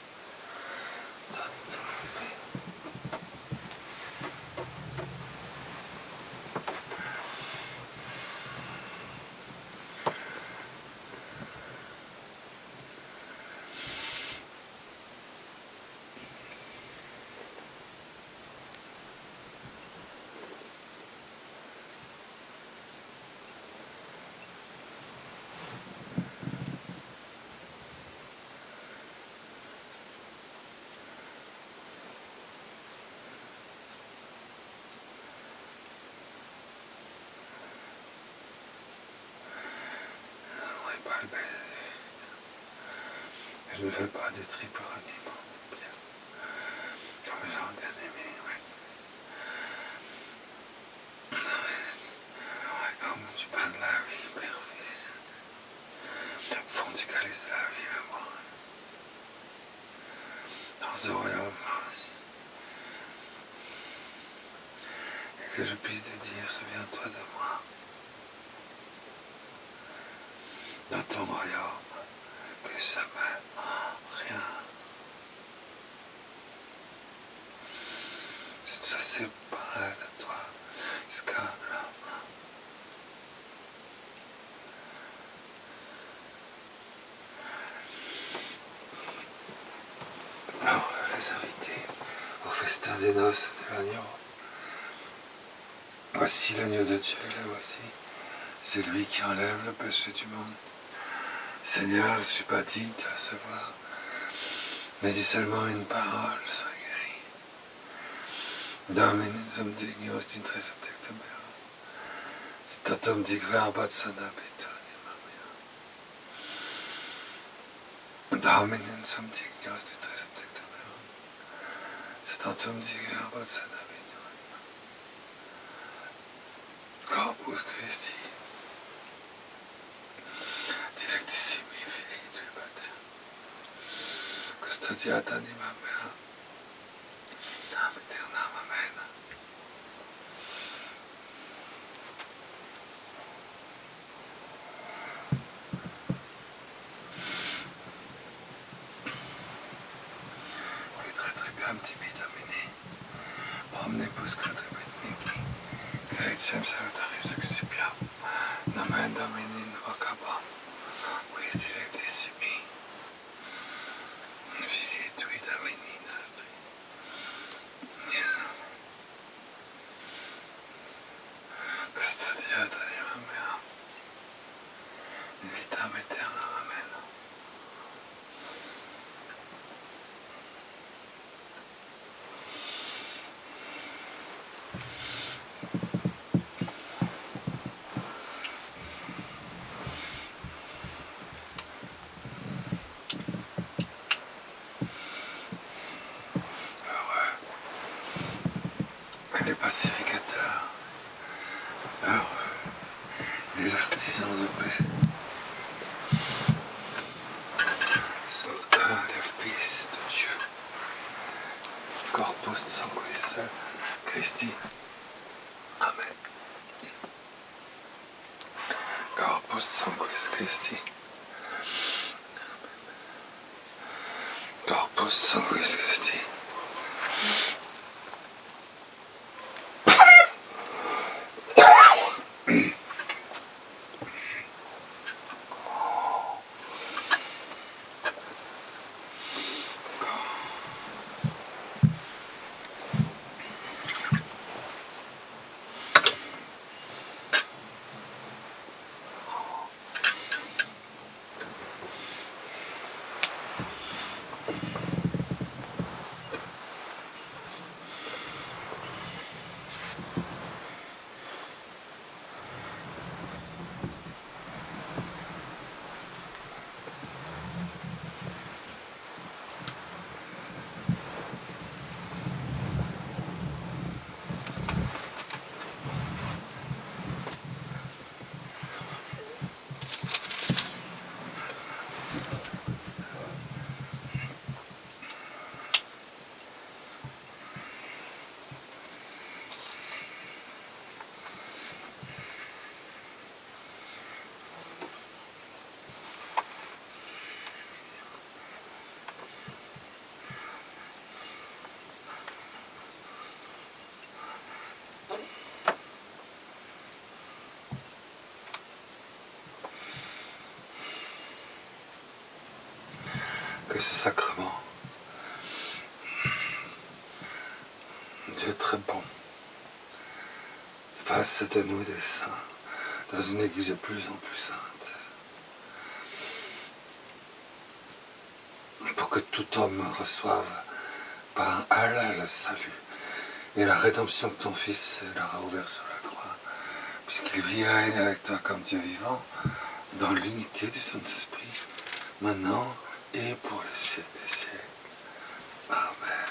ne fais pas des tripes raniments, bien. Comme j'ai bien aimé, oui. Comme du pain de la vie, Père Fils. Fond du calice de la vie, le moi. Dans ce royaume, et que je puisse te dire, souviens-toi de moi. Dans ton royaume, que jamais rien. Si tu se séparais de toi jusqu'à là. Alors, les invités au festin des noces de l'agneau. Voici l'agneau de Dieu, là voici. C'est lui qui enlève le péché du monde. Seigneur, je ne suis pas digne de te recevoir, mais dis seulement une parole, sois guéri. Domine zum dignos d'intres obtectum meo. Statum dig verbat sanabitur imamia. Domine zum dignos d'intres obtectum meo. Statum dig verbat sanabitur imamia. Corpus Christi. Directissimi filii tui pater. Custodiata anima mea. Nam aeternam, amen. Oui, très très bien, petit Domini. Omnibus contribuit Calicem salutaris excipia. Nomen Domini invocabam. Quis directissimi. Filii tui Domini nostri. Custodiata anima mea. In vitam aeternam, amen. Les pacificateurs, heureux, les artisans de paix, sont eux les fils de Dieu. Corpus sanguis Christi. Amen. Corpus sanguis Christi. Corpus sanguis Christi. Que ce sacrement, Dieu très bon, fasse de nous des saints dans une église de plus en plus sainte, pour que tout homme reçoive par Allah le salut et la rédemption que ton Fils leur a ouvert sur la croix, puisqu'il vit et règne avec toi comme Dieu vivant, dans l'unité du Saint-Esprit, maintenant et pour les siècles des siècles. Amen.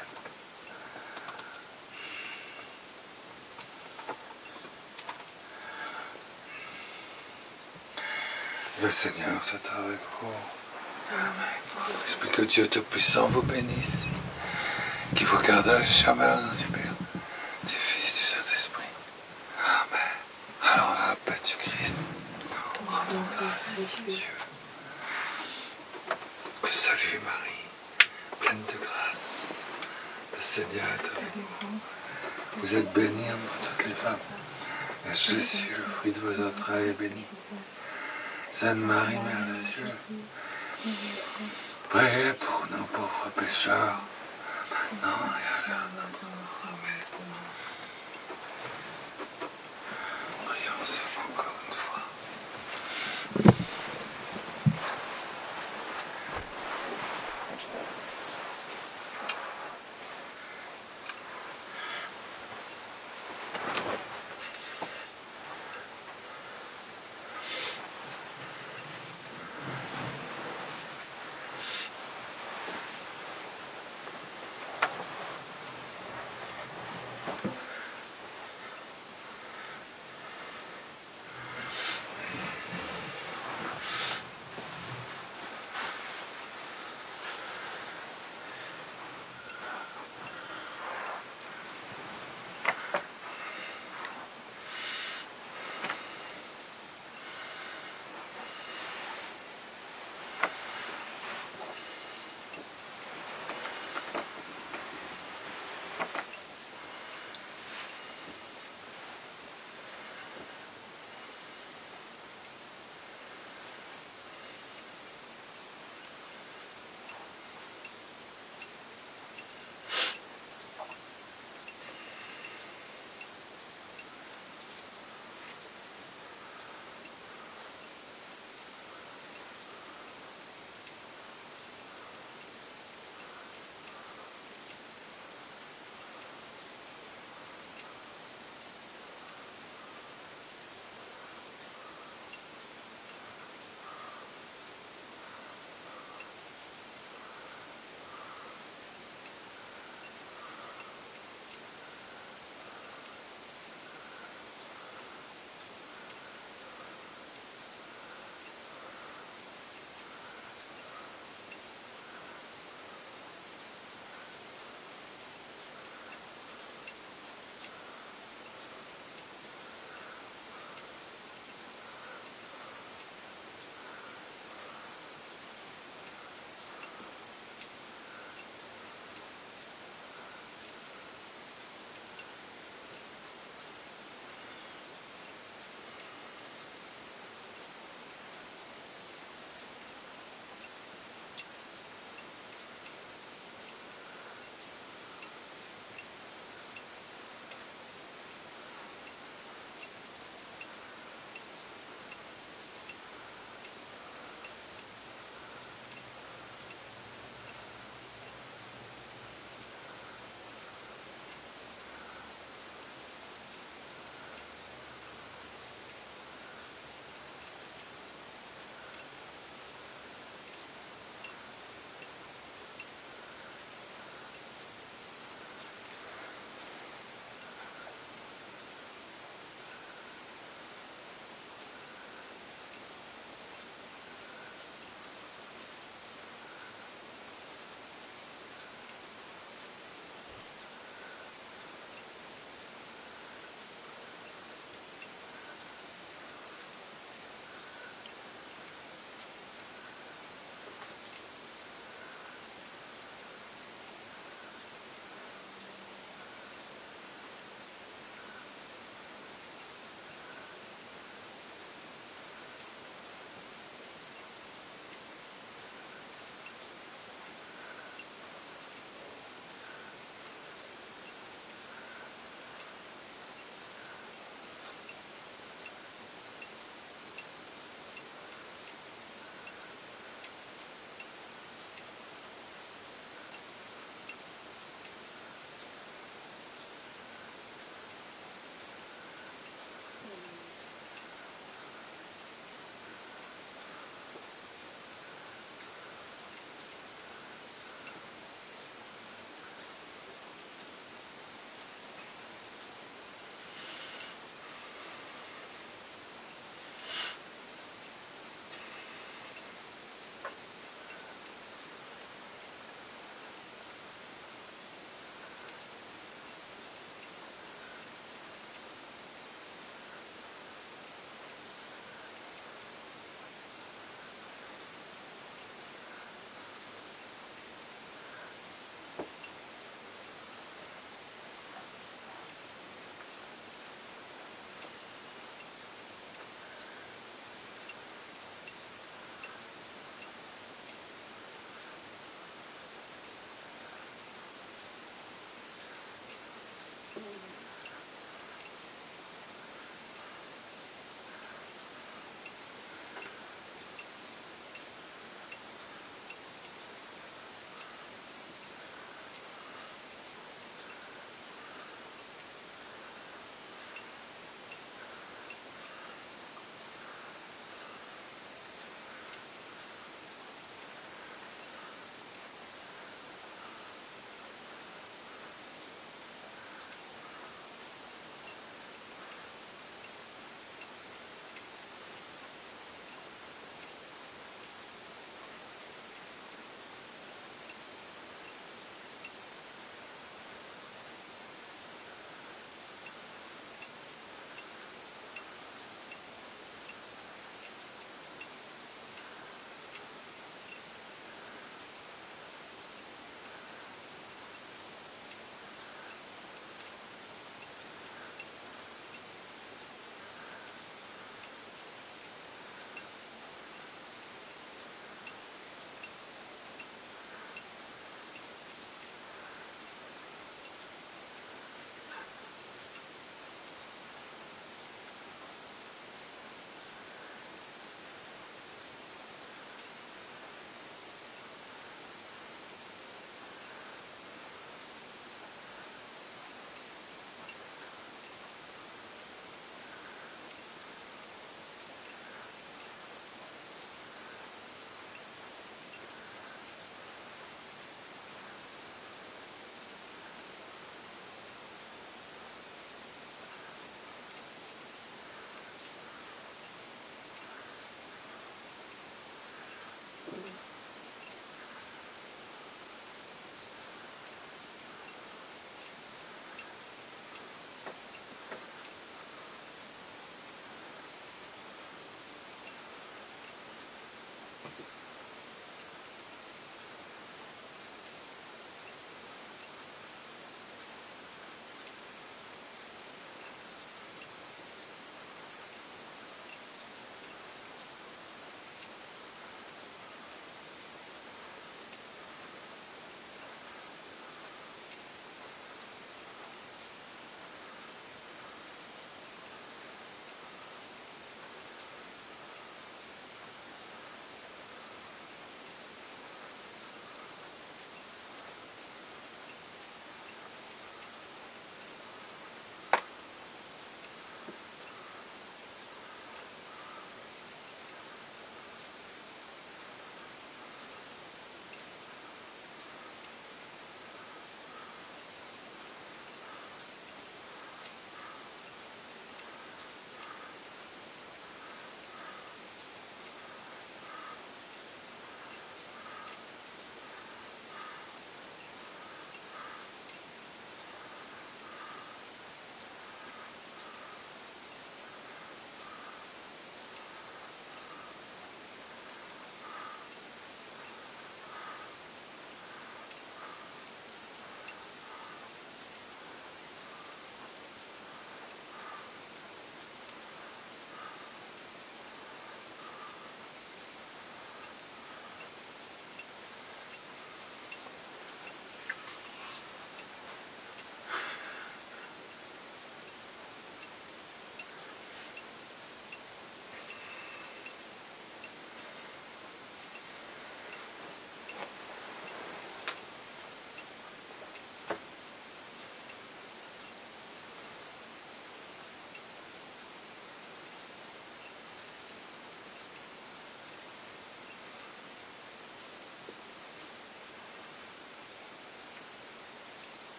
Le Seigneur soit avec vous. Amen. L'Esprit que Dieu Tout-Puissant vous bénisse, qui vous garde jamais dans du Père, du Fils, du Saint-Esprit. Amen. Alors la paix du Christ, rendons grâce à Dieu. Que salut Marie, pleine de grâce, le Seigneur est avec vous. Vous êtes bénie entre toutes les femmes, et Jésus, le fruit de vos entrailles, est béni. Sainte Marie, Mère de Dieu, priez pour nous pauvres pécheurs, maintenant et à l'heure de notre mort. Amen. Prions ensemble encore une fois.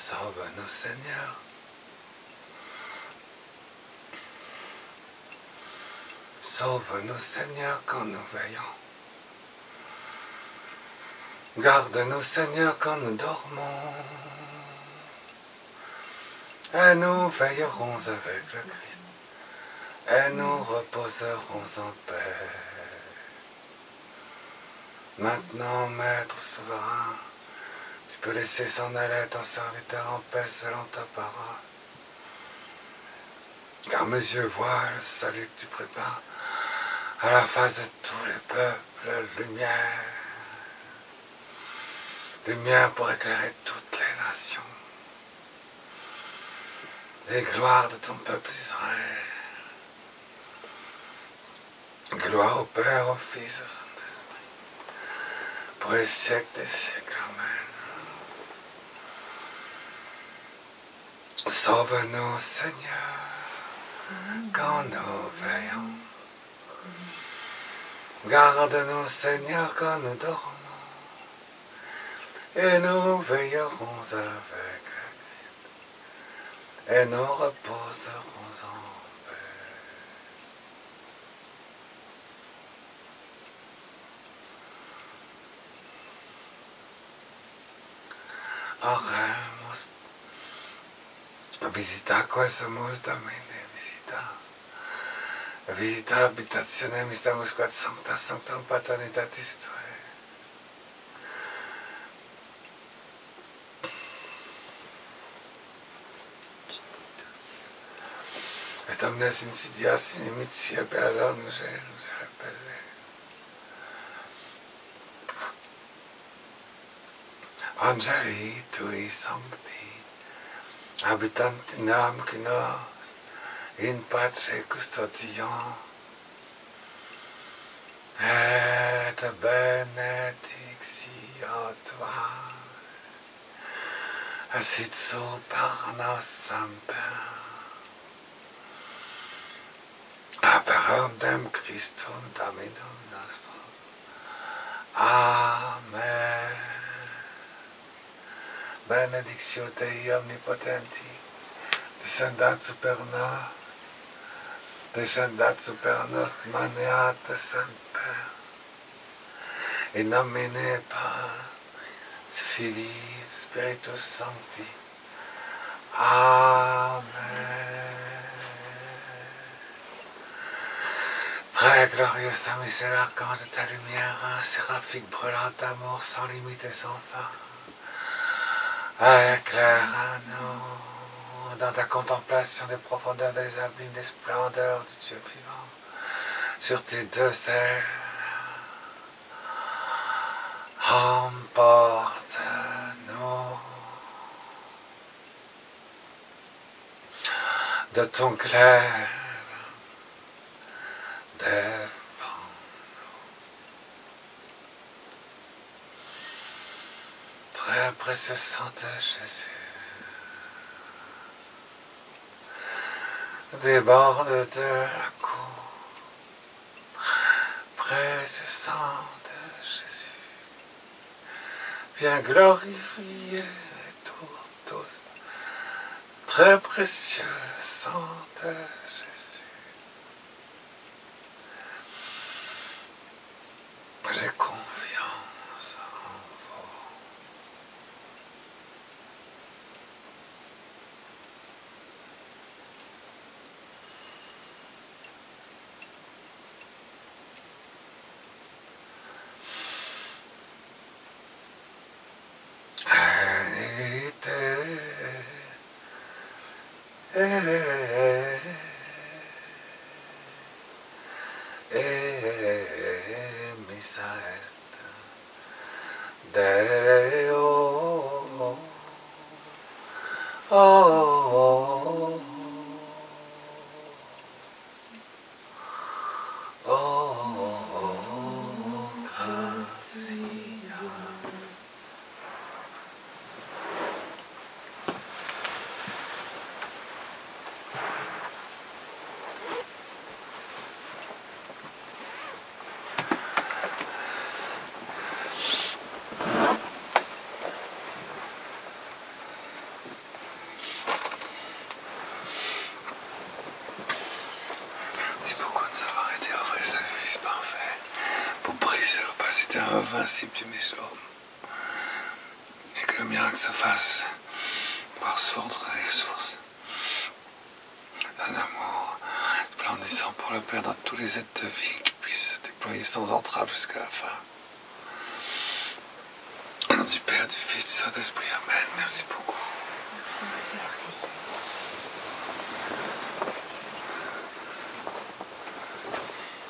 Sauve-nous, Seigneur. Sauve-nous, Seigneur, quand nous veillons. Garde-nous, Seigneur, quand nous dormons. Et nous veillerons avec le Christ. Et nous reposerons en paix. Maintenant, Maître souverain, tu peux laisser s'en aller ton serviteur en paix selon ta parole. Car mes yeux voient le salut que tu prépares à la face de tous les peuples, lumière. Lumière pour éclairer toutes les nations. Et gloire de ton peuple Israël. Gloire au Père, au Fils, au Saint-Esprit. Pour les siècles des siècles. Amen. Sauve-nous, Seigneur, quand nous veillons. Garde-nous, Seigneur, quand nous dormons. Et nous veillerons avec Christ. Et nous reposerons en paix. Oremos. Visita quesumus Domine, visita. Visita habitationem mistamus quod sancta sanctum paternitatis Tuae. Et omnes insidias inimitia per nos nous rappelle. Angeli tui sancti, habitant in nam nos, in pace custodiant, et benedictio Tua, sit super nos semper. Aperem Christum Dominum nostrum. Amen. Benedictio Dei omnipotenti, descendat super nos, descendat super nos, maneat semper, in nomine Patris, Filii, Spiritus Sancti. Amen. Très glorieux Saint-Michel, archange de ta lumière, séraphique brûlant d'amour sans limite et sans fin. Éclaire-nous dans ta contemplation des profondeurs des abîmes, des splendeurs du Dieu vivant. Sur tes deux ailes, emporte-nous de ton clair. Défends-nous. Très précieux sang de Jésus, déborde de la cour. Précieux sang de Jésus, viens glorifier tous, tous. Très précieux sang de Jésus. J'ai confiance en vous. Et, et, et, Misael. Deo, oh, oh, oh, oh, gracia. lumière invincible du méchant. Et que le miracle se fasse par sourdre les sources d'un amour splendissant pour le Père dans tous les êtres de vie qui puissent se déployer sans entrave jusqu'à la fin. Au nom du Père, du Fils, du Saint-Esprit, Amen. Merci beaucoup.